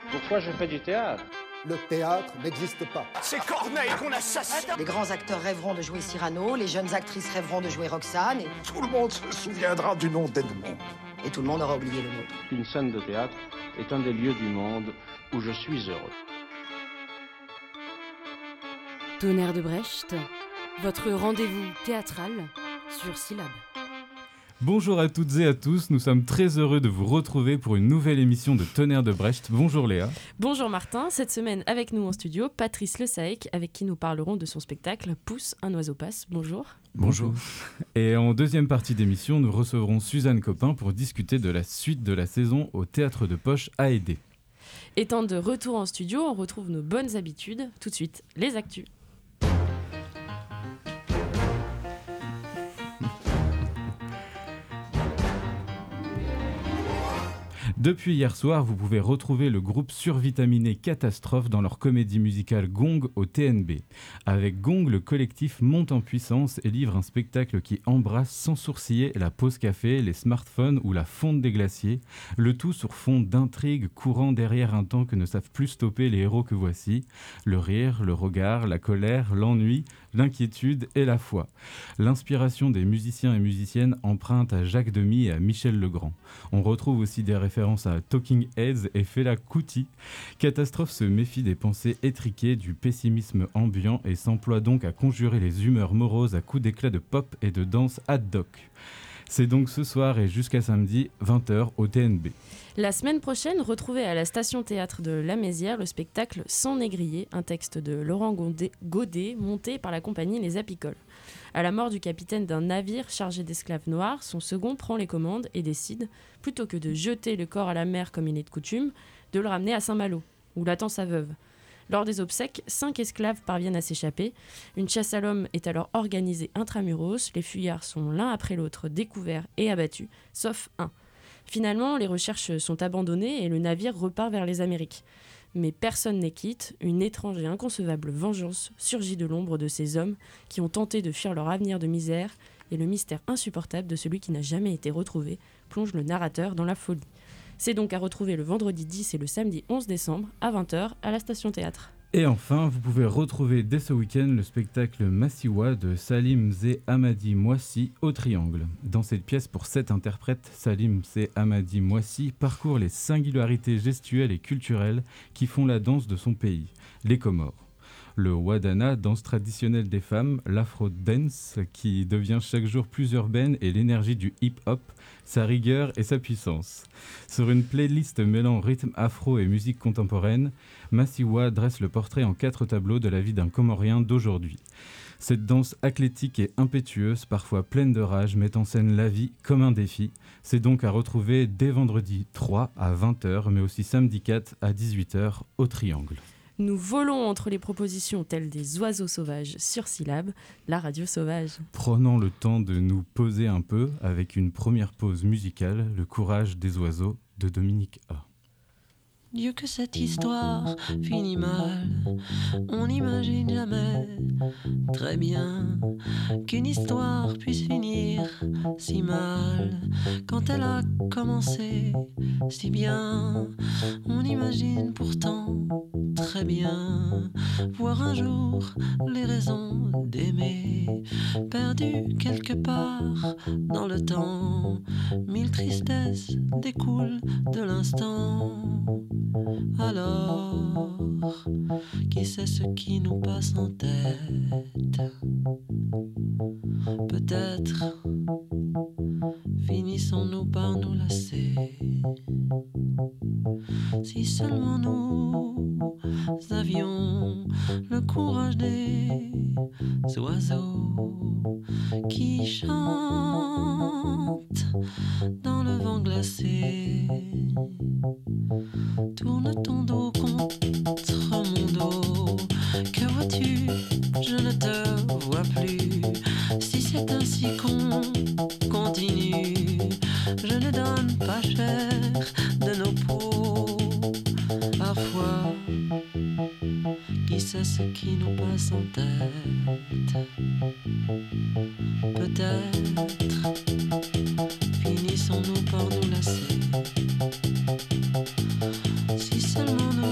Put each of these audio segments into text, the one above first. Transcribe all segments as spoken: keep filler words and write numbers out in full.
Pourquoi je fais du théâtre? Le théâtre n'existe pas. C'est Corneille qu'on assassine. Les grands acteurs rêveront de jouer Cyrano, les jeunes actrices rêveront de jouer Roxane, et... Tout le monde se souviendra du nom d'Edmond. et tout le monde aura oublié le nôtre. Une scène de théâtre est un des lieux du monde où je suis heureux. Tonnerre de Brecht, votre rendez-vous théâtral sur Syllab. Bonjour à toutes et à tous, nous sommes très heureux de vous retrouver pour une nouvelle émission de Tonnerre de Brecht. Bonjour Léa. Bonjour Martin, cette semaine avec nous en studio, Patrice Le Saec, avec qui nous parlerons de son spectacle Pousse, un oiseau passe. Bonjour. Bonjour. Et en deuxième partie d'émission, nous recevrons Suzanne Copin pour discuter de la suite de la saison au Théâtre de Poche à Aidé. Étant de retour en studio, on retrouve nos bonnes habitudes. Tout de suite, les actus. Depuis hier soir, vous pouvez retrouver le groupe survitaminé Catastrophe dans leur comédie musicale Gong au T N B. Avec Gong, le collectif monte en puissance et livre un spectacle qui embrasse sans sourciller la pause café, les smartphones ou la fonte des glaciers, le tout sur fond d'intrigues courant derrière un temps que ne savent plus stopper les héros que voici, le rire, le regard, la colère, l'ennui, l'inquiétude et la foi. L'inspiration des musiciens et musiciennes emprunte à Jacques Demy et à Michel Legrand. On retrouve aussi des références à Talking Heads et Fela Kuti. Catastrophe se méfie des pensées étriquées, du pessimisme ambiant et s'emploie donc à conjurer les humeurs moroses à coups d'éclats de pop et de danse ad hoc. C'est donc ce soir et jusqu'à samedi, vingt heures, au T N B. La semaine prochaine, retrouvez à la station théâtre de La Mézière le spectacle Sans négrier, un texte de Laurent Godet, Godet monté par la compagnie Les Apicoles. À la mort du capitaine d'un navire chargé d'esclaves noirs, son second prend les commandes et décide, plutôt que de jeter le corps à la mer comme il est de coutume, de le ramener à Saint-Malo, où l'attend sa veuve. Lors des obsèques, cinq esclaves parviennent à s'échapper. Une chasse à l'homme est alors organisée intramuros. Les fuyards sont l'un après l'autre découverts et abattus, sauf un. Finalement, les recherches sont abandonnées et le navire repart vers les Amériques. Mais personne n'est quitte, une étrange et inconcevable vengeance surgit de l'ombre de ces hommes qui ont tenté de fuir leur avenir de misère, et le mystère insupportable de celui qui n'a jamais été retrouvé plonge le narrateur dans la folie. C'est donc à retrouver le vendredi dix et le samedi onze décembre à vingt heures à la station théâtre. Et enfin, vous pouvez retrouver dès ce week-end le spectacle Massiwa de Salim Zé Hamadi Moissi au Triangle. Dans cette pièce pour sept interprètes, Salim Zé Hamadi Moissi parcourt les singularités gestuelles et culturelles qui font la danse de son pays, les Comores. Le wadana, danse traditionnelle des femmes, l'afro-dance qui devient chaque jour plus urbaine et l'énergie du hip-hop, sa rigueur et sa puissance. Sur une playlist mêlant rythme afro et musique contemporaine, Massiwa dresse le portrait en quatre tableaux de la vie d'un Comorien d'aujourd'hui. Cette danse athlétique et impétueuse, parfois pleine de rage, met en scène la vie comme un défi. C'est donc à retrouver dès vendredi trois à vingt heures, mais aussi samedi quatre à dix-huit heures au Triangle. Nous volons entre les propositions telles des oiseaux sauvages sur Syllab, la radio sauvage. Prenons le temps de nous poser un peu avec une première pause musicale, Le courage des oiseaux de Dominique A. Dieu que cette histoire finit mal, on n'imagine jamais très bien qu'une histoire puisse finir si mal. Quand elle a commencé si bien, on imagine pourtant très bien voir un jour les raisons d'aimer perdues quelque part dans le temps. Mille tristesses découlent de l'instant. Alors, qui sait ce qui nous passe en tête? Peut-être finissons-nous par nous lasser. Si seulement nous avions le courage des oiseaux qui chantent dans le vent glacé. Tourne ton dos contre mon dos. Que vois-tu? Je ne te vois plus. Si c'est ainsi qu'on continue, je ne donne pas cher de nos peaux. Parfois, qui sait ce qui nous passe en tête? Peut-être finissons-nous par nous lasser. Si seulement nous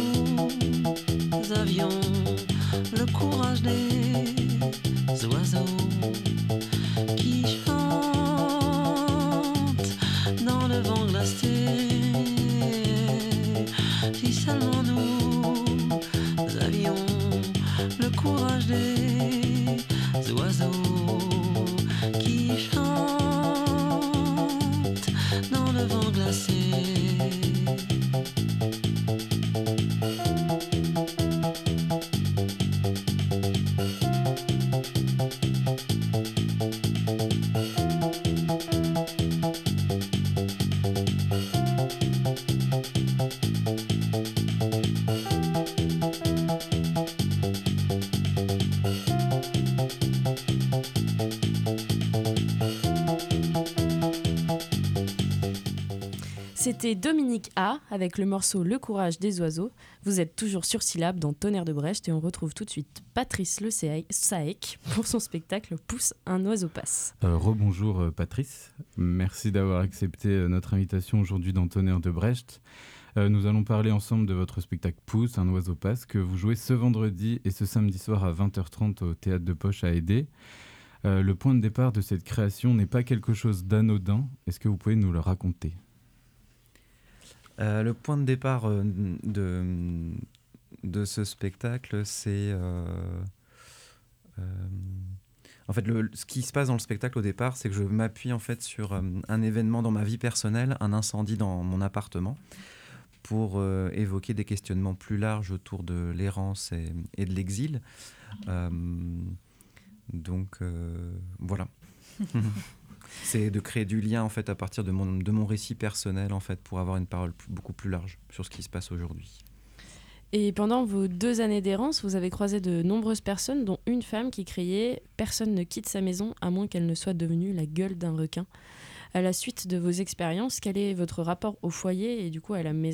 C'était Dominique A avec le morceau Le courage des oiseaux. Vous êtes toujours sur Syllabe dans Tonnerre de Brecht et on retrouve tout de suite Patrice Le Saec pour son spectacle Pousse un oiseau passe. Euh, rebonjour euh, Patrice, merci d'avoir accepté euh, notre invitation aujourd'hui dans Tonnerre de Brecht. Euh, nous allons parler ensemble de votre spectacle Pousse un oiseau passe que vous jouez ce vendredi et ce samedi soir à vingt heures trente au Théâtre de Poche à Édé. Euh, le point de départ de cette création n'est pas quelque chose d'anodin. Est-ce que vous pouvez nous le raconter ? Euh, le point de départ euh, de, de ce spectacle, c'est... Euh, euh, en fait, le, ce qui se passe dans le spectacle au départ, c'est que je m'appuie en fait sur euh, un événement dans ma vie personnelle, un incendie dans mon appartement, pour euh, évoquer des questionnements plus larges autour de l'errance et, et de l'exil. Euh, donc, euh, voilà. C'est de créer du lien en fait à partir de mon, de mon récit personnel en fait pour avoir une parole plus, beaucoup plus large sur ce qui se passe aujourd'hui. Et pendant vos deux années d'errance, vous avez croisé de nombreuses personnes, dont une femme qui criait « Personne ne quitte sa maison à moins qu'elle ne soit devenue la gueule d'un requin ». À la suite de vos expériences, quel est votre rapport au foyer et du coup à la maison ?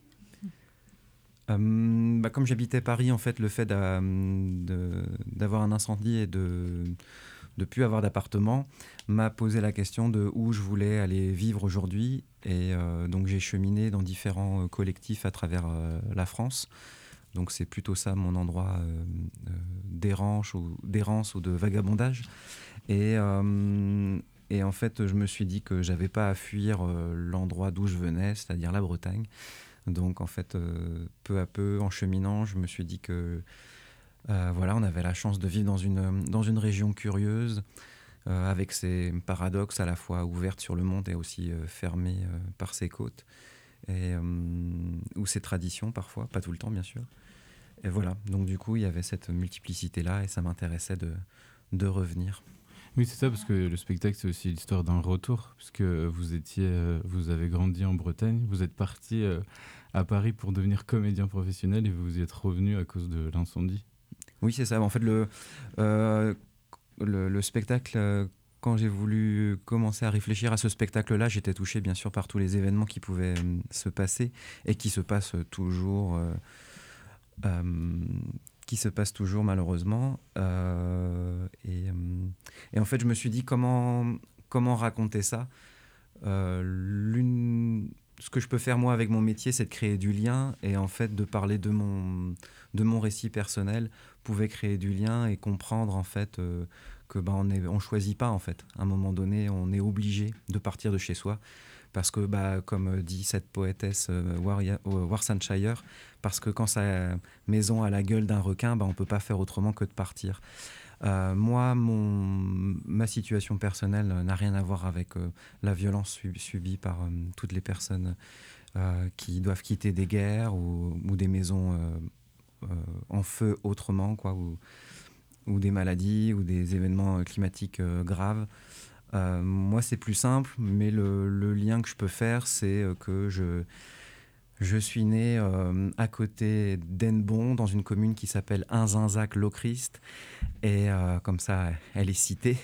euh, bah, Comme j'habitais Paris, en fait, le fait d'a, de, d'avoir un incendie et de de plus avoir d'appartement m'a posé la question de où je voulais aller vivre aujourd'hui. Et euh, donc j'ai cheminé dans différents euh, collectifs à travers euh, la France. Donc c'est plutôt ça mon endroit euh, euh, d'errance, ou, d'errance ou de vagabondage. Et, euh, et en fait, je me suis dit que j'avais pas à fuir euh, l'endroit d'où je venais, c'est-à-dire la Bretagne. Donc en fait, euh, peu à peu, en cheminant, je me suis dit que Euh, voilà, on avait la chance de vivre dans une, dans une région curieuse, euh, avec ses paradoxes à la fois ouvertes sur le monde et aussi euh, fermées euh, par ses côtes, et, euh, ou ses traditions parfois, pas tout le temps bien sûr. Et voilà, donc du coup, il y avait cette multiplicité-là et ça m'intéressait de, de revenir. Oui, c'est ça, parce que le spectacle, c'est aussi l'histoire d'un retour, puisque vous étiez, euh, vous avez grandi en Bretagne, vous êtes parti euh, à Paris pour devenir comédien professionnel et vous y êtes revenu à cause de l'incendie. Oui, c'est ça. En fait, le, euh, le, le spectacle, euh, quand j'ai voulu commencer à réfléchir à ce spectacle-là, j'étais touché bien sûr par tous les événements qui pouvaient euh, se passer et qui se passent toujours, euh, euh, qui se passent toujours malheureusement. Euh, et, euh, et en fait, je me suis dit comment, comment raconter ça. Euh, l'une... Ce que je peux faire moi avec mon métier, c'est de créer du lien et en fait de parler de mon, de mon récit personnel pouvait créer du lien et comprendre en fait euh, que ben on est, on choisit pas en fait. À un moment donné, on est obligé de partir de chez soi parce que bah comme dit cette poétesse euh, Warya, euh, Warsanshire, parce que quand sa maison a la gueule d'un requin, bah on peut pas faire autrement que de partir. Euh, moi, mon, ma situation personnelle n'a rien à voir avec euh, la violence sub- subie par euh, toutes les personnes euh, qui doivent quitter des guerres ou, ou des maisons euh, euh, en feu autrement, quoi, ou, ou des maladies ou des événements climatiques euh, graves. Euh, moi, c'est plus simple, mais le, le lien que je peux faire, c'est euh, que je... Je suis né euh, à côté d'Hennebon, dans une commune qui s'appelle Inzinzac-Lochrist. Et euh, comme ça, elle est citée.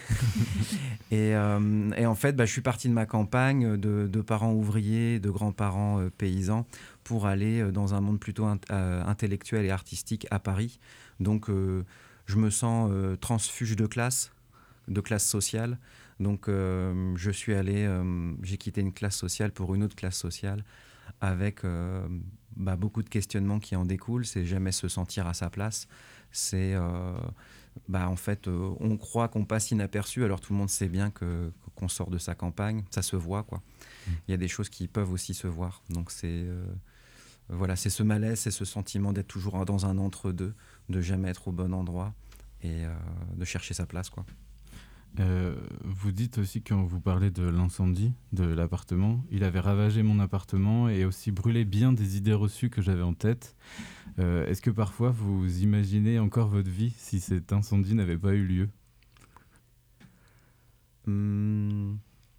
et, euh, et en fait, bah, je suis parti de ma campagne, de, de parents ouvriers, de grands-parents euh, paysans, pour aller euh, dans un monde plutôt in- euh, intellectuel et artistique à Paris. Donc, euh, je me sens euh, transfuge de classe, de classe sociale. Donc, euh, je suis allé, euh, j'ai quitté une classe sociale pour une autre classe sociale, avec euh, bah, beaucoup de questionnements qui en découlent. C'est jamais se sentir à sa place. C'est, euh, bah, en fait, euh, on croit qu'on passe inaperçu, alors tout le monde sait bien que, qu'on sort de sa campagne. Ça se voit, quoi. Mmh. Il y a des choses qui peuvent aussi se voir. Donc c'est, euh, voilà, c'est ce malaise, c'est ce sentiment d'être toujours dans un entre-deux, de jamais être au bon endroit et euh, de chercher sa place, quoi. Euh, vous dites aussi, quand vous parlez de l'incendie de l'appartement, il avait ravagé mon appartement et aussi brûlé bien des idées reçues que j'avais en tête. Euh, est-ce que parfois vous imaginez encore votre vie si cet incendie n'avait pas eu lieu ? Hum...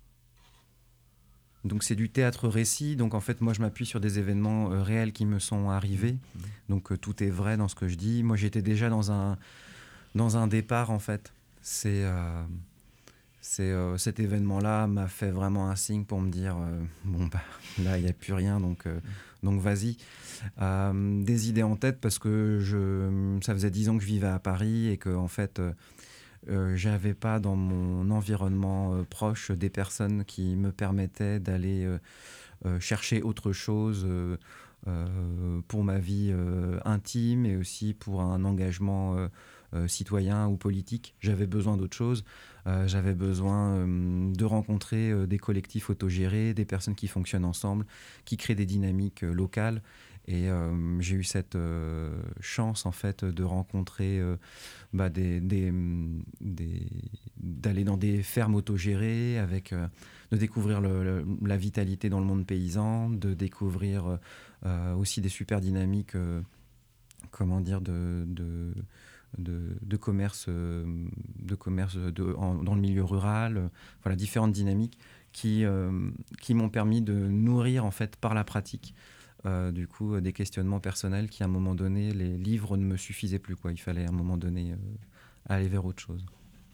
Donc c'est du théâtre-récit, donc en fait moi je m'appuie sur des événements euh, réels qui me sont arrivés, mmh. donc euh, tout est vrai dans ce que je dis. Moi j'étais déjà dans un, dans un départ en fait. C'est, euh, c'est, euh, cet événement-là m'a fait vraiment un signe pour me dire euh, bon, bah, là, il n'y a plus rien, donc, euh, donc vas-y. Euh, des idées en tête parce que je, ça faisait dix ans que je vivais à Paris et que, en fait, euh, euh, j'avais pas dans mon environnement euh, proche des personnes qui me permettaient d'aller euh, euh, chercher autre chose. Euh, Euh, pour ma vie euh, intime et aussi pour un engagement euh, euh, citoyen ou politique. J'avais besoin d'autre chose. Euh, j'avais besoin euh, de rencontrer euh, des collectifs autogérés, des personnes qui fonctionnent ensemble, qui créent des dynamiques euh, locales. Et euh, j'ai eu cette euh, chance en fait de rencontrer, euh, bah, des, des, des, d'aller dans des fermes autogérées, avec, euh, de découvrir le, le, la vitalité dans le monde paysan, de découvrir euh, aussi des super dynamiques, euh, comment dire, de, de, de, de commerce, de commerce de, en, dans le milieu rural, euh, voilà, différentes dynamiques qui, euh, qui m'ont permis de nourrir en fait par la pratique. Euh, du coup, euh, des questionnements personnels qui, à un moment donné, les livres ne me suffisaient plus, quoi. Il fallait, à un moment donné, euh, aller vers autre chose.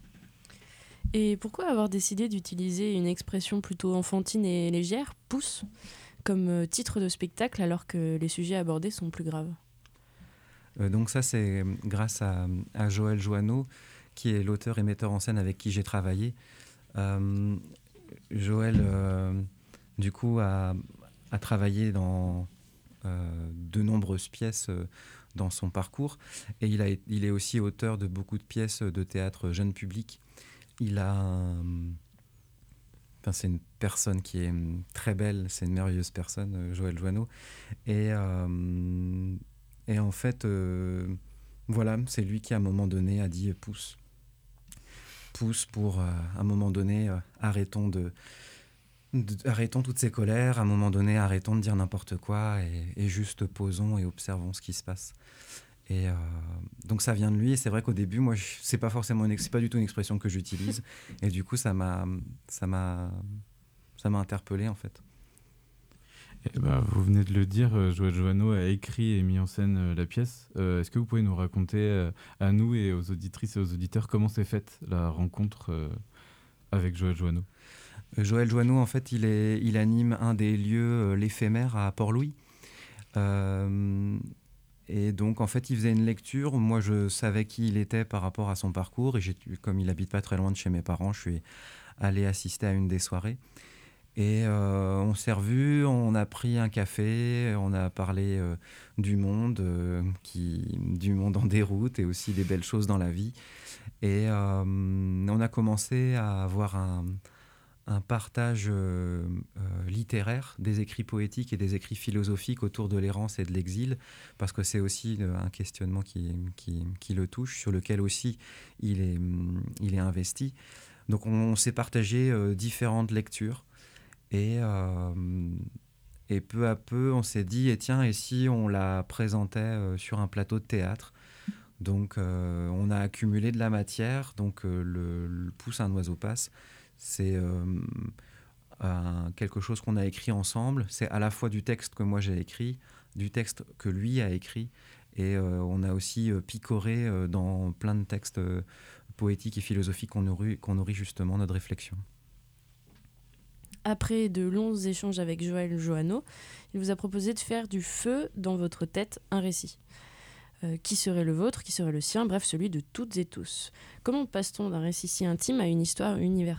Et pourquoi avoir décidé d'utiliser une expression plutôt enfantine et légère, pouce, comme euh, titre de spectacle, alors que les sujets abordés sont plus graves ? euh, Donc ça, c'est grâce à, à Joël Joanneau, qui est l'auteur et metteur en scène avec qui j'ai travaillé. Euh, Joël, euh, du coup, a, a travaillé dans... Euh, de nombreuses pièces euh, dans son parcours, et il, a, il est aussi auteur de beaucoup de pièces de théâtre jeune public. Il a un... enfin, c'est une personne qui est très belle, c'est une merveilleuse personne, euh, Joël Joanneau, et, euh, et en fait euh, voilà, c'est lui qui à un moment donné a dit pousse pousse pour euh, à un moment donné euh, arrêtons de arrêtons toutes ces colères, à un moment donné, arrêtons de dire n'importe quoi et, et juste posons et observons ce qui se passe. Et euh, donc ça vient de lui, et c'est vrai qu'au début, moi, je, c'est pas forcément une, c'est pas du tout une expression que j'utilise, et du coup, ça m'a, ça m'a, ça m'a interpellé en fait. Et bah, vous venez de le dire, Joël Joanneau a écrit et mis en scène euh, la pièce. Euh, est-ce que vous pouvez nous raconter euh, à nous et aux auditrices et aux auditeurs comment s'est faite la rencontre euh, avec Joël Joanneau ? Joël Joanneau, en fait, il, est, il anime un des lieux, euh, l'éphémère, à Port-Louis. Euh, et donc, en fait, il faisait une lecture. Moi, je savais qui il était par rapport à son parcours. Et j'ai, comme il habite pas très loin de chez mes parents, je suis allé assister à une des soirées. Et euh, on s'est revus, on a pris un café, on a parlé euh, du monde, euh, qui, du monde en déroute et aussi des belles choses dans la vie. Et euh, on a commencé à avoir un... un partage euh, euh, littéraire des écrits poétiques et des écrits philosophiques autour de l'errance et de l'exil, parce que c'est aussi euh, un questionnement qui, qui, qui le touche, sur lequel aussi il est, il est investi. Donc on, on s'est partagé euh, différentes lectures, et, euh, et peu à peu on s'est dit, et tiens, et si on la présentait euh, sur un plateau de théâtre ? Donc euh, on a accumulé de la matière, donc euh, le, le pouce un oiseau passe. C'est euh, un, quelque chose qu'on a écrit ensemble. C'est à la fois du texte que moi j'ai écrit, du texte que lui a écrit. Et euh, on a aussi euh, picoré euh, dans plein de textes euh, poétiques et philosophiques qu'on nourrit, qu'on nourrit justement notre réflexion. Après de longs échanges avec Joël Joanneau, il vous a proposé de faire du feu dans votre tête un récit. Euh, qui serait le vôtre, qui serait le sien, bref, celui de toutes et tous. Comment passe-t-on d'un récit si intime à une histoire universelle ?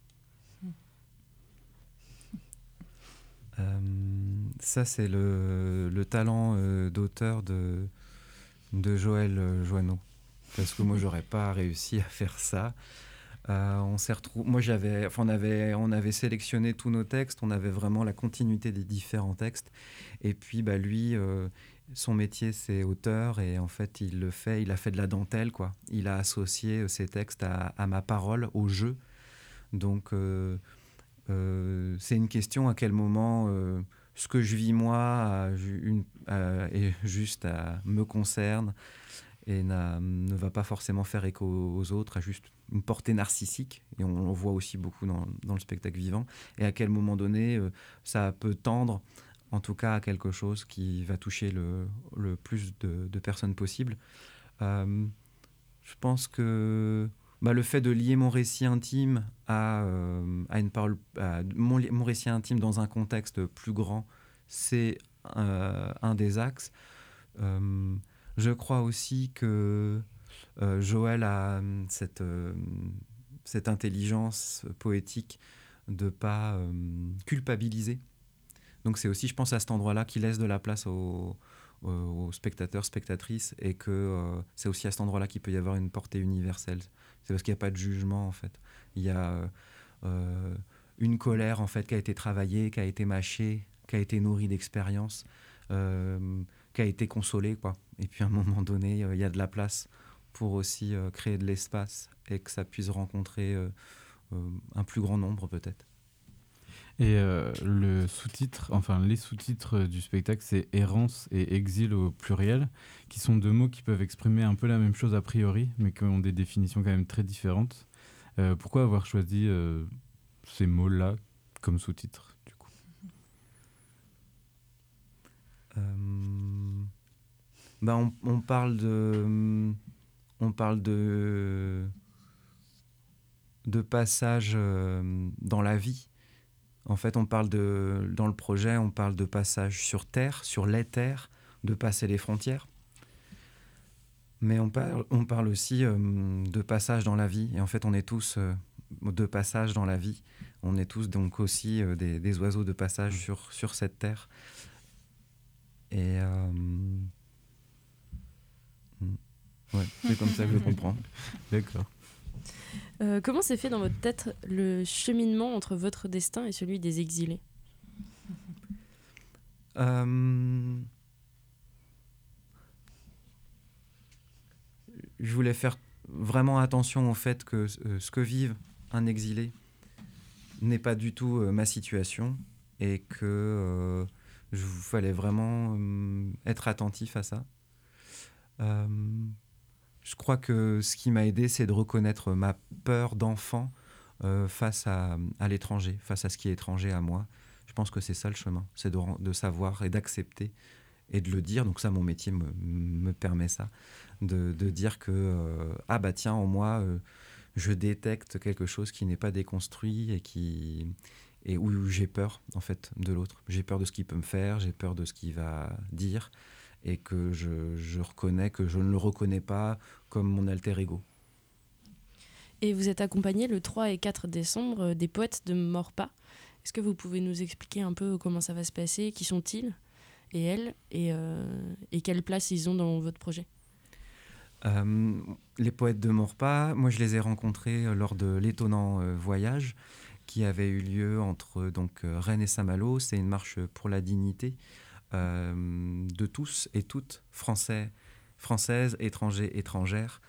euh, Ça, c'est le, le talent euh, d'auteur de, de Joël Joanneau. Parce que moi, j'aurais pas réussi à faire ça. Euh, on s'est retrou... Moi, j'avais... Enfin, on, avait... on avait sélectionné tous nos textes, on avait vraiment la continuité des différents textes. Et puis, bah, lui... Euh, son métier, c'est auteur, et en fait, il le fait, il a fait de la dentelle, quoi. Il a associé ses textes à, à ma parole, au jeu. Donc, euh, euh, c'est une question à quel moment euh, ce que je vis moi a une, a, est juste à, me concerne et n'a, ne va pas forcément faire écho aux autres, a juste une portée narcissique, et on le voit aussi beaucoup dans, dans le spectacle vivant, et à quel moment donné, euh, ça peut tendre en tout cas à quelque chose qui va toucher le, le plus de, de personnes possible. Euh, je pense que bah, le fait de lier mon récit intime à, euh, à une parole, à mon, mon récit intime dans un contexte plus grand, c'est euh, un des axes. Euh, je crois aussi que euh, Joël a cette, euh, cette intelligence poétique de ne pas euh, culpabiliser. Donc c'est aussi, je pense, à cet endroit-là qu'il laisse de la place aux, aux spectateurs, spectatrices, et que euh, c'est aussi à cet endroit-là qu'il peut y avoir une portée universelle. C'est parce qu'il n'y a pas de jugement, en fait. Il y a euh, une colère, en fait, qui a été travaillée, qui a été mâchée, qui a été nourrie d'expérience, euh, qui a été consolée, quoi. Et puis, à un moment donné, euh, il y a de la place pour aussi euh, créer de l'espace et que ça puisse rencontrer euh, euh, un plus grand nombre, peut-être. Et euh, le sous-titre, enfin les sous-titres du spectacle, c'est errance et exil au pluriel, qui sont deux mots qui peuvent exprimer un peu la même chose a priori, mais qui ont des définitions quand même très différentes. Euh, pourquoi avoir choisi euh, ces mots-là comme sous-titres, du coup ? euh, bah on, on parle de, on parle de, de passage euh, dans la vie. En fait, on parle de, dans le projet, on parle de passage sur Terre, sur les terres, de passer les frontières. Mais on parle, on parle aussi euh, de passage dans la vie. Et en fait, on est tous euh, de passage dans la vie. On est tous donc aussi euh, des, des oiseaux de passage sur, sur cette terre. Et euh, ouais, c'est comme ça que je comprends. D'accord. Euh, comment s'est fait dans votre tête le cheminement entre votre destin et celui des exilés ? euh, Je voulais faire vraiment attention au fait que euh, ce que vive un exilé n'est pas du tout euh, ma situation et que euh, je fallait vraiment euh, être attentif à ça. Euh, Je crois que ce qui m'a aidé, c'est de reconnaître ma peur d'enfant euh, face à, à l'étranger, face à ce qui est étranger à moi. Je pense que c'est ça le chemin, c'est de, de savoir et d'accepter et de le dire. Donc ça, mon métier me, me permet ça, de, de dire que, euh, ah bah tiens, en moi, euh, je détecte quelque chose qui n'est pas déconstruit et, qui, et où, où j'ai peur, en fait, de l'autre. J'ai peur de ce qu'il peut me faire, j'ai peur de ce qu'il va dire, et que je, je reconnais que je ne le reconnais pas comme mon alter ego. Et vous êtes accompagné le trois et quatre décembre des poètes de Maurepas. Est-ce que vous pouvez nous expliquer un peu comment ça va se passer ? Qui sont-ils et elles et, euh, et quelle place ils ont dans votre projet ? euh, Les poètes de Maurepas, moi je les ai rencontrés lors de l'étonnant euh, voyage qui avait eu lieu entre donc, Rennes et Saint-Malo. C'est une marche pour la dignité Euh, de tous et toutes, français, françaises, étrangers, étrangères.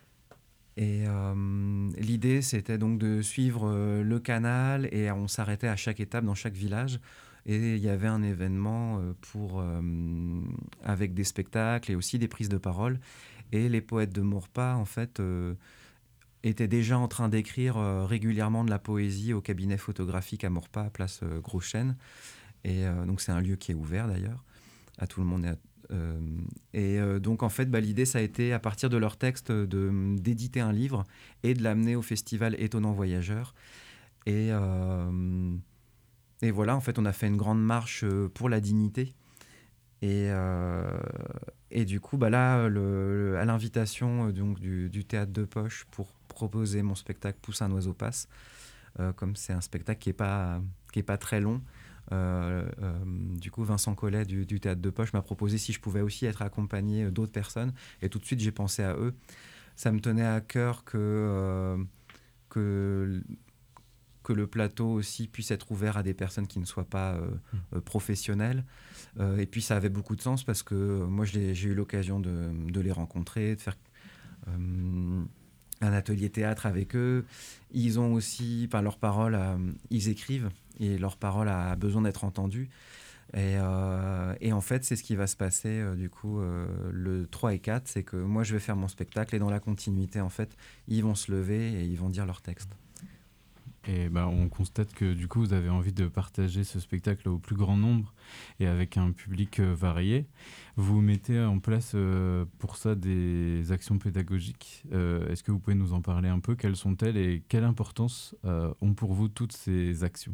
Et euh, l'idée, c'était donc de suivre euh, le canal et on s'arrêtait à chaque étape dans chaque village. Et il y avait un événement euh, pour, euh, avec des spectacles et aussi des prises de parole. Et les poètes de Maurepas, en fait, euh, étaient déjà en train d'écrire euh, régulièrement de la poésie au cabinet photographique à Maurepas, à place euh, Gros-Chêne. Et euh, donc c'est un lieu qui est ouvert d'ailleurs à tout le monde. Et, à, euh, et euh, donc en fait bah, l'idée ça a été à partir de leur texte de, d'éditer un livre et de l'amener au festival Étonnant Voyageur. Et, euh, et voilà, en fait on a fait une grande marche pour la dignité. Et, euh, et du coup bah là le, à l'invitation donc, du, du théâtre de poche pour proposer mon spectacle Pousse un oiseau passe, euh, comme c'est un spectacle qui n'est pas, qui est pas très long. Euh, euh, du coup, Vincent Collet du, du Théâtre de Poche m'a proposé si je pouvais aussi être accompagné d'autres personnes. Et tout de suite, j'ai pensé à eux. Ça me tenait à cœur que, euh, que, que le plateau aussi puisse être ouvert à des personnes qui ne soient pas euh, euh, professionnelles. Euh, et puis, ça avait beaucoup de sens parce que euh, moi, je l'ai, j'ai eu l'occasion de, de les rencontrer, de faire euh, un atelier théâtre avec eux. Ils ont aussi, par leurs paroles, euh, ils écrivent. Et leur parole a besoin d'être entendue. Et, euh, et en fait, c'est ce qui va se passer euh, du coup euh, le trois et quatre, c'est que moi, je vais faire mon spectacle et dans la continuité, en fait, ils vont se lever et ils vont dire leur texte. Et bah, on constate que du coup, vous avez envie de partager ce spectacle au plus grand nombre et avec un public euh, varié. Vous mettez en place euh, pour ça des actions pédagogiques. Euh, est-ce que vous pouvez nous en parler un peu? Quelles sont-elles et quelle importance euh, ont pour vous toutes ces actions?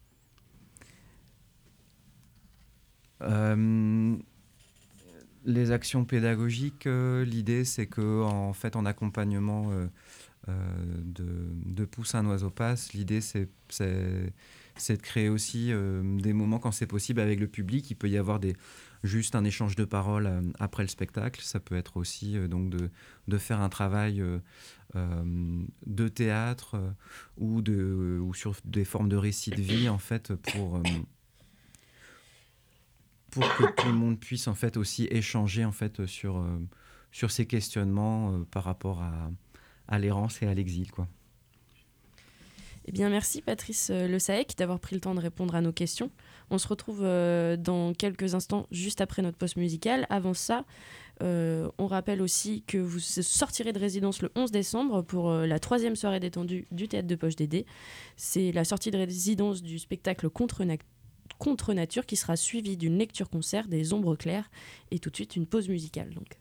Euh, les actions pédagogiques, euh, l'idée c'est que en fait en accompagnement euh, euh, de, de Pousse un oiseau passe, l'idée c'est, c'est, c'est de créer aussi euh, des moments quand c'est possible avec le public. Il peut y avoir des, juste un échange de paroles euh, après le spectacle. Ça peut être aussi euh, donc de, de faire un travail euh, euh, de théâtre euh, ou, de, euh, ou sur des formes de récits de vie en fait pour... Euh, pour que tout le monde puisse en fait aussi échanger en fait sur, euh, sur ces questionnements euh, par rapport à, à l'errance et à l'exil, quoi. Eh bien, merci Patrice Le Saec d'avoir pris le temps de répondre à nos questions. On se retrouve euh, dans quelques instants, juste après notre pause musicale. Avant ça, euh, on rappelle aussi que vous sortirez de résidence le onze décembre pour euh, la troisième soirée détendue du Théâtre de Poche Dédé. C'est la sortie de résidence du spectacle Contre Nature. Contre Nature qui sera suivi d'une lecture-concert des Ombres Claires et tout de suite une pause musicale. Donc.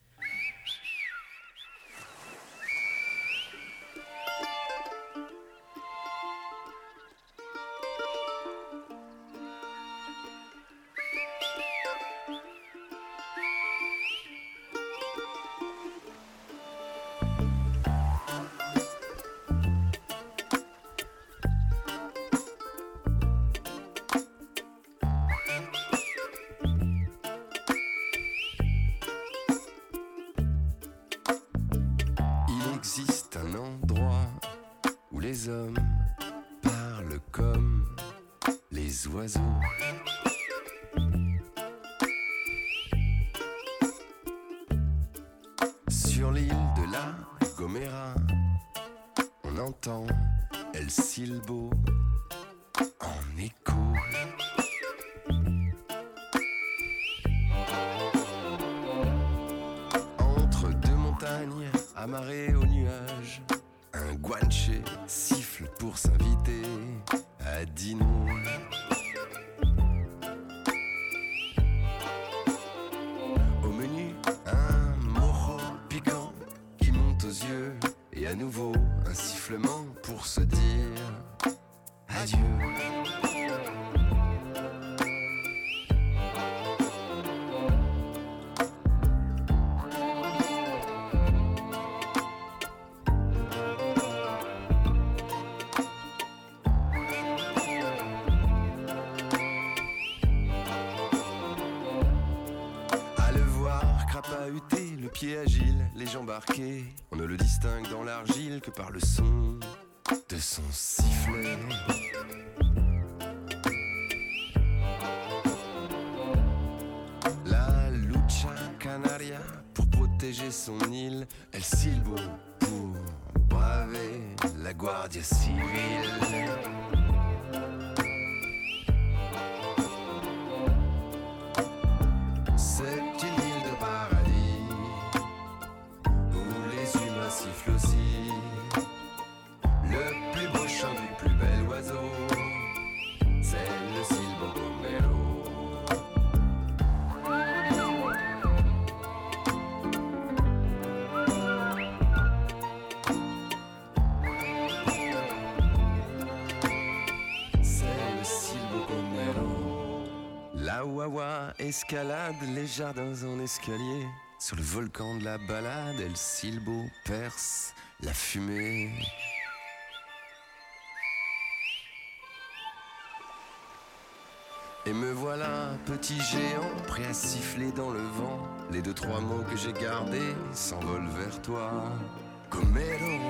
Les hommes parlent comme les oiseaux. Sur l'île de la Gomera, on entend El Silbo en écho. Entre deux montagnes amarrées aux nuages, un guanche siffle pour s'inviter à dîner. Au menu, un mojo piquant qui monte aux yeux. Et à nouveau, un sifflement pour se dire adieu. Le pied agile, les jambes arquées, on ne le distingue dans l'argile que par le son de son sifflet. La lucha canaria pour protéger son île, El Silbo pour braver la Guardia Civile. Siffle aussi le plus beau chant du plus bel oiseau, c'est le Silbo Gomero. C'est le Silbo Gomero. La Wawa escalade les jardins en escalier. Sur le volcan de la balade, El Silbo perce la fumée. Et me voilà, petit géant, prêt à siffler dans le vent. Les deux, trois mots que j'ai gardés s'envolent vers toi. Gomero,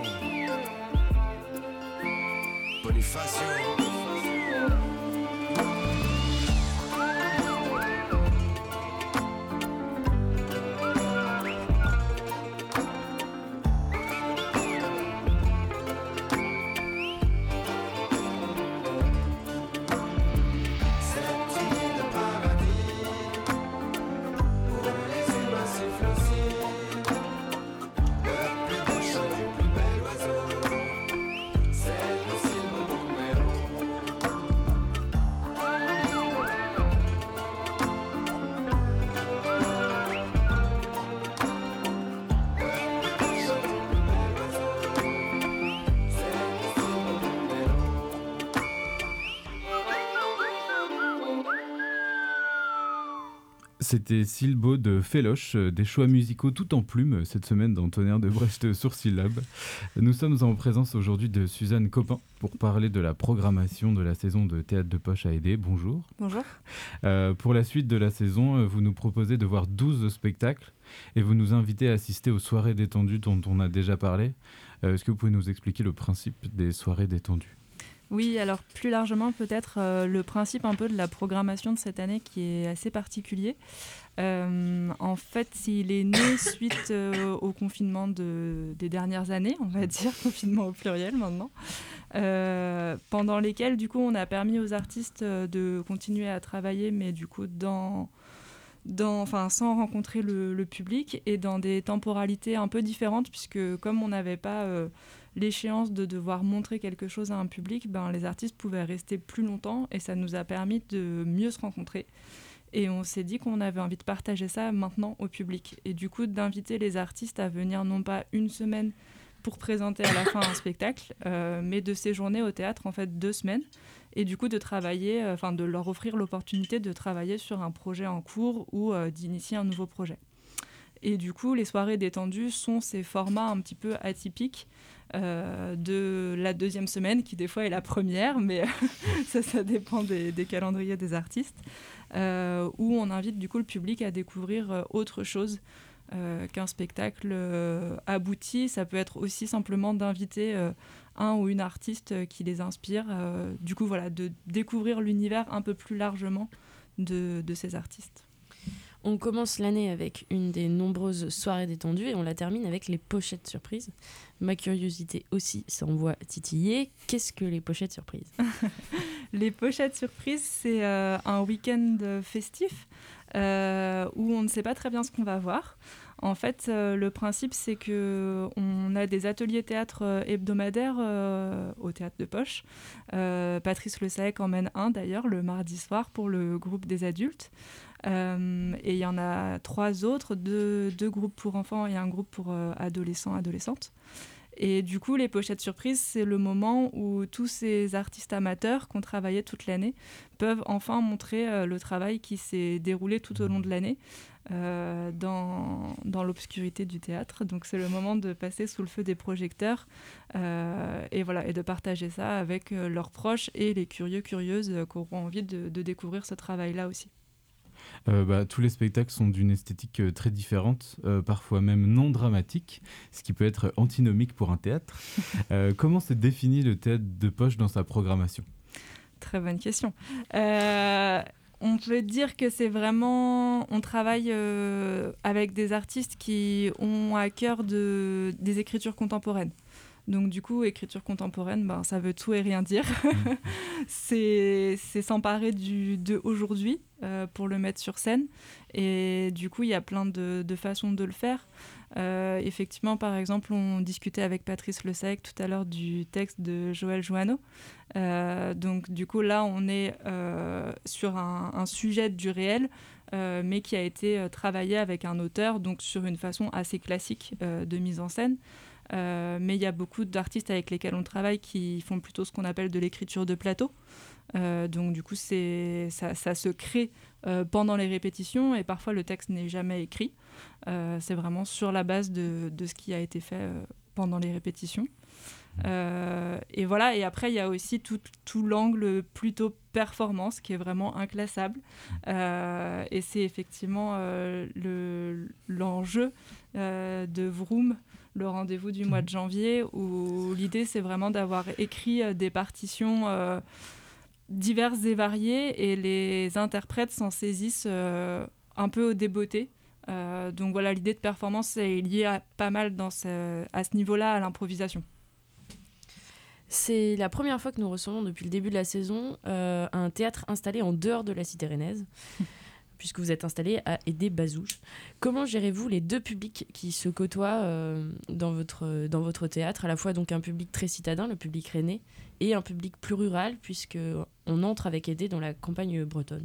Bonifacio. C'est le Silbo C'était Silbo de Féloche, euh, des choix musicaux tout en plumes euh, cette semaine dans Tonnerre de Brest sur Syllab. Nous sommes en présence aujourd'hui de Suzanne Copin pour parler de la programmation de la saison de Théâtre de Poche à Édé. Bonjour. Bonjour. Euh, pour la suite de la saison, euh, vous nous proposez de voir douze spectacles et vous nous invitez à assister aux soirées détendues dont on a déjà parlé. Euh, est-ce que vous pouvez nous expliquer le principe des soirées détendues ? Oui, alors plus largement peut-être euh, le principe un peu de la programmation de cette année qui est assez particulier. Euh, en fait, il est né suite euh, au confinement de, des dernières années, on va dire, confinement au pluriel maintenant, euh, pendant lesquels du coup on a permis aux artistes de continuer à travailler, mais du coup dans... Dans, enfin, sans rencontrer le, le public et dans des temporalités un peu différentes, puisque comme on n'avait pas euh, l'échéance de devoir montrer quelque chose à un public, ben, les artistes pouvaient rester plus longtemps et ça nous a permis de mieux se rencontrer. Et on s'est dit qu'on avait envie de partager ça maintenant au public. Et du coup, d'inviter les artistes à venir non pas une semaine pour présenter à la fin un spectacle, euh, mais de séjourner au théâtre en fait deux semaines. Et du coup de travailler, enfin euh, de leur offrir l'opportunité de travailler sur un projet en cours ou euh, d'initier un nouveau projet. Et du coup, les soirées détendues sont ces formats un petit peu atypiques euh, de la deuxième semaine, qui des fois est la première, mais ça, ça dépend des, des calendriers des artistes, euh, où on invite du coup le public à découvrir euh, autre chose euh, qu'un spectacle euh, abouti. Ça peut être aussi simplement d'inviter euh, un ou une artiste qui les inspire. Euh, du coup, voilà, de découvrir l'univers un peu plus largement de, de ces artistes. On commence l'année avec une des nombreuses soirées détendues et on la termine avec les pochettes surprises. Ma curiosité aussi s'envoie titiller. Qu'est-ce que les pochettes surprises ? Les pochettes surprises, c'est euh, un week-end festif euh, où on ne sait pas très bien ce qu'on va voir. En fait, euh, le principe, c'est qu'on a des ateliers théâtre euh, hebdomadaires euh, au Théâtre de Poche. Euh, Patrice Le Saec en mène un, d'ailleurs, le mardi soir pour le groupe des adultes. Euh, et il y en a trois autres, deux, deux groupes pour enfants et un groupe pour euh, adolescents, adolescentes. Et du coup, les pochettes surprises, c'est le moment où tous ces artistes amateurs qui ont travaillé toute l'année peuvent enfin montrer euh, le travail qui s'est déroulé tout au long de l'année euh, dans, dans l'obscurité du théâtre. Donc c'est le moment de passer sous le feu des projecteurs euh, et, voilà, et de partager ça avec euh, leurs proches et les curieux, curieuses euh, qui auront envie de, de découvrir ce travail-là aussi. Euh, bah, tous les spectacles sont d'une esthétique euh, très différente, euh, parfois même non dramatique, ce qui peut être antinomique pour un théâtre. Euh, comment se définit le théâtre de poche dans sa programmation ? Très bonne question. Euh, on peut dire que c'est vraiment... On travaille euh, avec des artistes qui ont à cœur de, des écritures contemporaines. Donc du coup, écriture contemporaine, ben, ça veut tout et rien dire. c'est, c'est s'emparer du, de aujourd'hui euh, pour le mettre sur scène. Et du coup, il y a plein de, de façons de le faire. Euh, effectivement, par exemple, on discutait avec Patrice Le Saec tout à l'heure du texte de Joël Joanneau. Euh, donc du coup, là, on est euh, sur un, un sujet du réel, euh, mais qui a été euh, travaillé avec un auteur, donc sur une façon assez classique euh, de mise en scène. Euh, mais il y a beaucoup d'artistes avec lesquels on travaille qui font plutôt ce qu'on appelle de l'écriture de plateau. Euh, donc du coup, c'est, ça, ça se crée euh, pendant les répétitions et parfois le texte n'est jamais écrit. Euh, c'est vraiment sur la base de, de ce qui a été fait euh, pendant les répétitions. Euh, et voilà, et après il y a aussi tout, tout l'angle plutôt performance qui est vraiment inclassable. Euh, et c'est effectivement euh, le, l'enjeu euh, de Vroom, le rendez-vous du mois de janvier, où l'idée c'est vraiment d'avoir écrit euh, des partitions euh, diverses et variées et les interprètes s'en saisissent euh, un peu au débeauté. Euh, donc voilà, l'idée de performance est liée à, pas mal dans ce, à ce niveau-là à l'improvisation. C'est la première fois que nous recevons depuis le début de la saison euh, un théâtre installé en dehors de la cité rennaise. Puisque vous êtes installé à Édé-Bazouges. Comment gérez-vous les deux publics qui se côtoient euh, dans, votre, dans votre théâtre, à la fois donc un public très citadin, le public rennais, et un public plus rural, puisqu'on entre avec Édé dans la campagne bretonne, finalement ?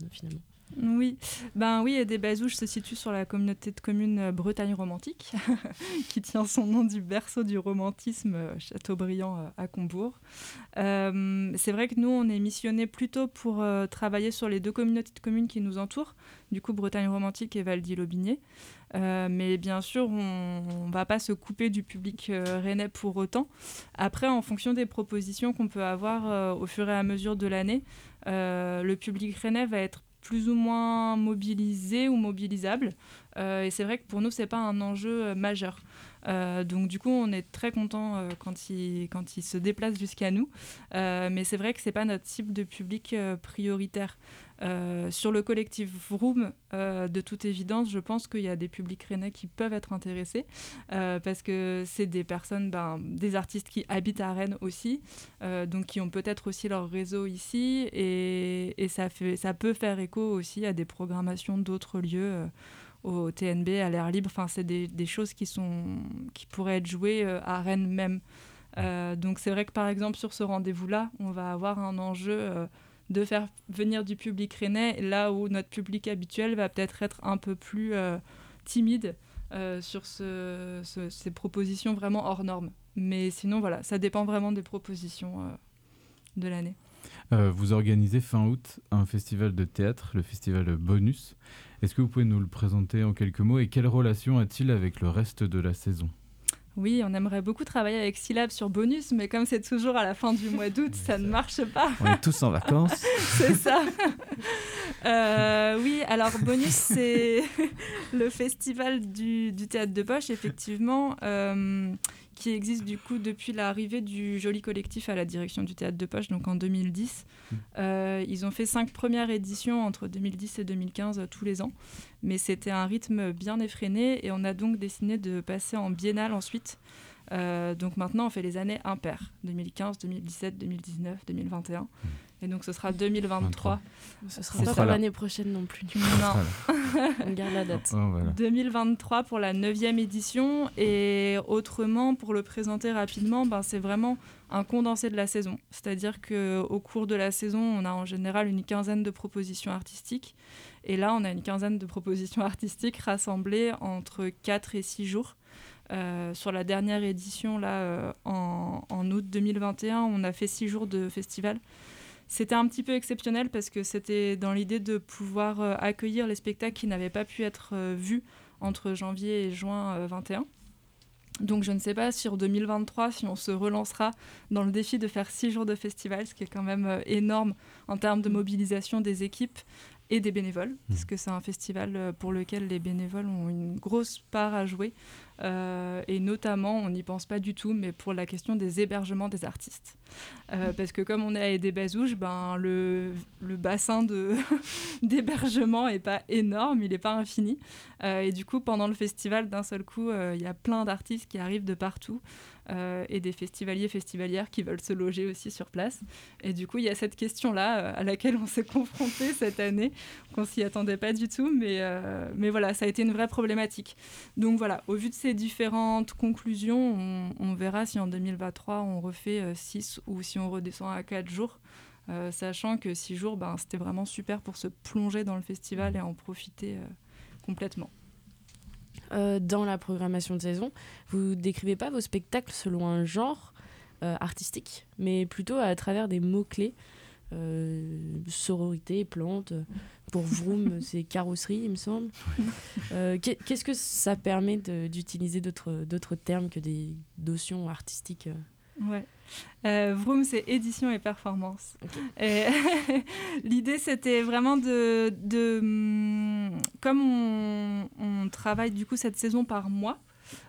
Oui, ben oui, des Bazouges se situe sur la communauté de communes Bretagne romantique, qui tient son nom du berceau du romantisme Châteaubriand à Combourg. Euh, c'est vrai que nous, on est missionnés plutôt pour euh, travailler sur les deux communautés de communes qui nous entourent, du coup Bretagne romantique et Val-d'Ille-Aubigné. Euh, mais bien sûr, on ne va pas se couper du public euh, rennais pour autant. Après, en fonction des propositions qu'on peut avoir euh, au fur et à mesure de l'année, euh, le public rennais va être plus ou moins mobilisé ou mobilisable. Euh, et c'est vrai que pour nous, ce n'est pas un enjeu euh, majeur. Euh, donc du coup, on est très content euh, quand il quand il se déplace jusqu'à nous. Euh, mais c'est vrai que c'est pas notre cible de public euh, prioritaire. Euh, sur le collectif Vroom, euh, de toute évidence, je pense qu'il y a des publics rennais qui peuvent être intéressés euh, parce que c'est des personnes, ben, des artistes qui habitent à Rennes aussi, euh, donc qui ont peut-être aussi leur réseau ici et, et ça fait, ça peut faire écho aussi à des programmations d'autres lieux. Euh, au T N B, à l'air libre, enfin, c'est des, des choses qui, sont, qui pourraient être jouées euh, à Rennes même. Euh, donc c'est vrai que par exemple sur ce rendez-vous-là, on va avoir un enjeu euh, de faire venir du public rennais, là où notre public habituel va peut-être être un peu plus euh, timide euh, sur ce, ce, ces propositions vraiment hors normes. Mais sinon, voilà, ça dépend vraiment des propositions euh, de l'année. Euh, vous organisez fin août un festival de théâtre, le festival Bonus. Est-ce que vous pouvez nous le présenter en quelques mots et quelle relation a-t-il avec le reste de la saison ? Oui, on aimerait beaucoup travailler avec Syllab sur Bonus, mais comme c'est toujours à la fin du mois d'août, ça, ça ne marche pas. On est tous en vacances. C'est ça. euh, oui, alors Bonus, c'est le festival du, du théâtre de poche, effectivement, euh, qui existe du coup depuis l'arrivée du Joli Collectif à la direction du théâtre de poche, donc en deux mille dix. Euh, ils ont fait cinq premières éditions entre deux mille dix et deux mille quinze tous les ans, mais c'était un rythme bien effréné et on a donc décidé de passer en biennale ensuite. Euh, donc maintenant, on fait les années impaires, deux mille quinze, deux mille dix-sept, deux mille dix-neuf, deux mille vingt et un. Et donc ce sera deux mille vingt-trois. Ce sera pas pour l'année prochaine non plus. Non. On garde la date. Oh, voilà. deux mille vingt-trois pour la neuvième édition. Et autrement, pour le présenter rapidement, ben, c'est vraiment un condensé de la saison. C'est-à-dire qu'au cours de la saison, on a en général une quinzaine de propositions artistiques. Et là, on a une quinzaine de propositions artistiques rassemblées entre quatre et six jours. Euh, sur la dernière édition, là, euh, en, en août deux mille vingt et un, on a fait six jours de festival. C'était un petit peu exceptionnel parce que c'était dans l'idée de pouvoir euh, accueillir les spectacles qui n'avaient pas pu être euh, vus entre janvier et juin euh, vingt et un. Donc je ne sais pas sur deux mille vingt-trois si on se relancera dans le défi de faire six jours de festival, ce qui est quand même euh, énorme en termes de mobilisation des équipes et des bénévoles, parce que c'est un festival pour lequel les bénévoles ont une grosse part à jouer. Euh, et notamment, on n'y pense pas du tout, mais pour la question des hébergements des artistes. Euh, parce que comme on est à des Bazouges, ben, le, le bassin de d'hébergement n'est pas énorme, il n'est pas infini. Euh, et du coup, pendant le festival, d'un seul coup, il euh, y a plein d'artistes qui arrivent de partout. Euh, et des festivaliers, festivalières qui veulent se loger aussi sur place. Et du coup, il y a cette question-là euh, à laquelle on s'est confronté cette année, qu'on s'y attendait pas du tout, mais, euh, mais voilà, ça a été une vraie problématique. Donc voilà, au vu de ces différentes conclusions, on, on verra si en deux mille vingt-trois, on refait euh, six ou si on redescend à quatre jours, euh, sachant que six jours, ben, c'était vraiment super pour se plonger dans le festival et en profiter euh, complètement. Euh, dans la programmation de saison, vous décrivez pas vos spectacles selon un genre euh, artistique, mais plutôt à travers des mots-clés. Euh, sororité, plantes. Pour Vroom, c'est carrosserie, il me semble. Euh, qu'est-ce que ça permet de, d'utiliser d'autres, d'autres termes que des notions artistiques ? Ouais. Euh, Vroom, c'est édition et performance. Okay. Et l'idée, c'était vraiment de, de comme on, on travaille du coup cette saison par mois,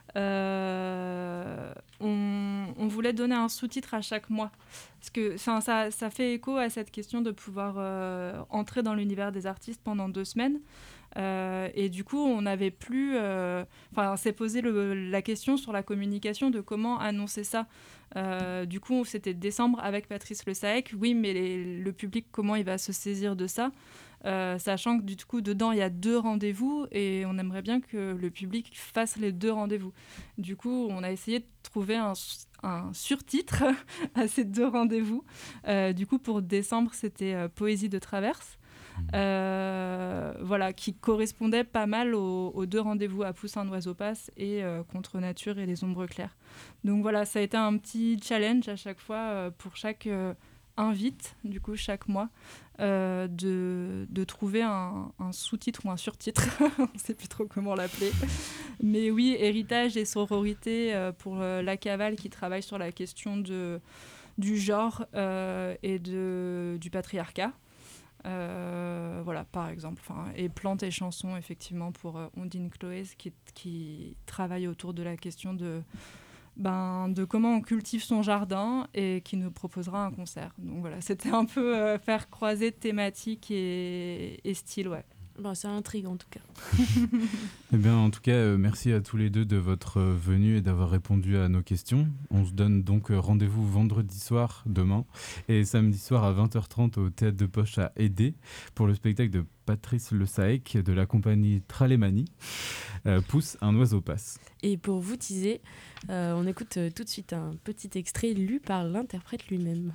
euh, on, on voulait donner un sous-titre à chaque mois. Parce que ça, ça fait écho à cette question de pouvoir euh, entrer dans l'univers des artistes pendant deux semaines. Euh, et du coup, on n'avait plus... Enfin, on s'est posé le, la question sur la communication de comment annoncer ça. Euh, du coup, c'était décembre avec Patrice Le Saec. Oui, mais les, le public, comment il va se saisir de ça, euh, sachant que du coup, dedans, il y a deux rendez-vous et on aimerait bien que le public fasse les deux rendez-vous. Du coup, on a essayé de trouver un, un surtitre à ces deux rendez-vous. Euh, du coup, pour décembre, c'était euh, Poésie de traverse. euh, voilà, qui correspondait pas mal aux, aux deux rendez-vous à Poussin d'Oiseau Passe et euh, Contre Nature et Les Ombres Claires. Donc voilà, ça a été un petit challenge à chaque fois euh, pour chaque euh, invite, du coup chaque mois, euh, de, de trouver un, un sous-titre ou un surtitre, on ne sait plus trop comment l'appeler. Mais oui, héritage et sororité euh, pour euh, La Cavale qui travaille sur la question de, du genre euh, et de, du patriarcat. Euh, voilà, par exemple. Et Plantes et chansons, effectivement, pour euh, Ondine Cloès qui, qui travaille autour de la question de... Ben, de comment on cultive son jardin et qui nous proposera un concert. Donc voilà, c'était un peu euh, faire croiser thématique et, et style, ouais. Bon, ça intrigue en tout cas. Eh bien, en tout cas, euh, merci à tous les deux de votre euh, venue et d'avoir répondu à nos questions. On se donne donc euh, rendez-vous vendredi soir, demain, et samedi soir à vingt heures trente au Théâtre de Poche à Édé pour le spectacle de Patrice Le Saec de la compagnie Tralemani, euh, Pousse un oiseau passe. Et pour vous teaser, euh, on écoute euh, tout de suite un petit extrait lu par l'interprète lui-même.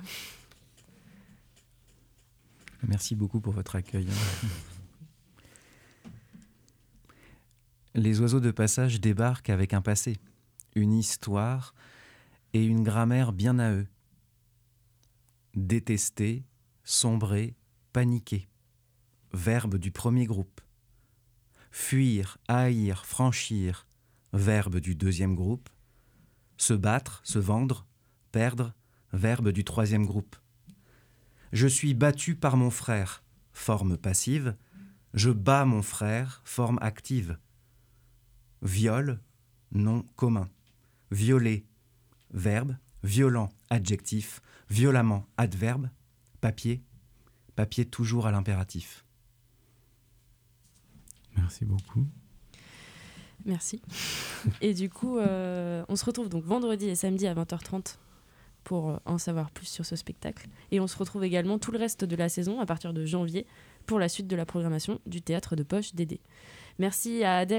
Merci beaucoup pour votre accueil. Les oiseaux de passage débarquent avec un passé, une histoire et une grammaire bien à eux. Détester, sombrer, paniquer. Verbe du premier groupe. Fuir, haïr, franchir. Verbe du deuxième groupe. Se battre, se vendre, perdre. Verbe du troisième groupe. Je suis battu par mon frère. Forme passive. Je bats mon frère. Forme active. Viol, nom commun. Violer, verbe. Violent, adjectif. Violemment, adverbe. Papier, papier toujours à l'impératif. Merci beaucoup. Merci. Et du coup, euh, on se retrouve donc vendredi et samedi à vingt heures trente pour en savoir plus sur ce spectacle. Et on se retrouve également tout le reste de la saison à partir de janvier pour la suite de la programmation du Théâtre de Poche d'Édé. Merci à Adèle